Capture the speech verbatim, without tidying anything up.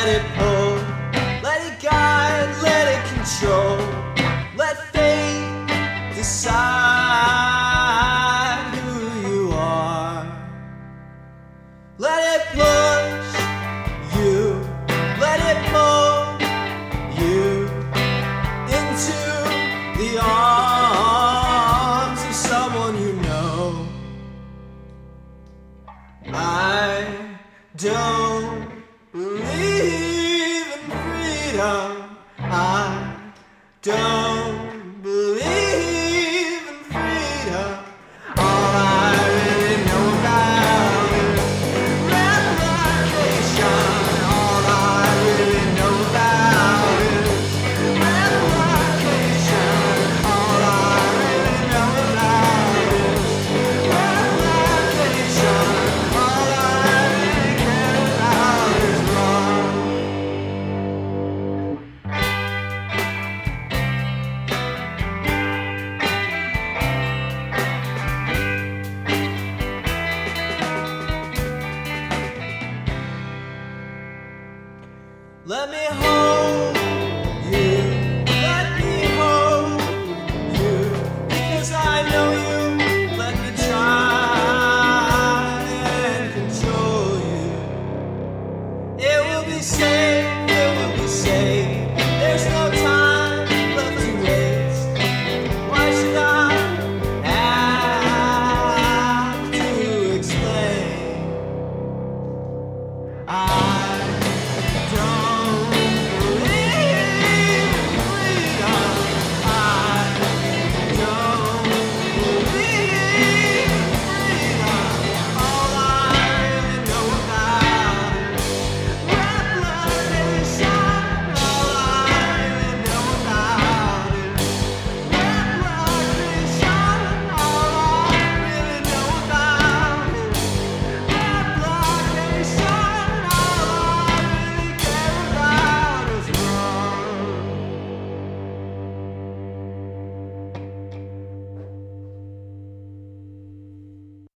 let it pull, let it guide, let it control. Let fate decide who you are. Let it push you, let it pull you into the arms of someone you know. I don't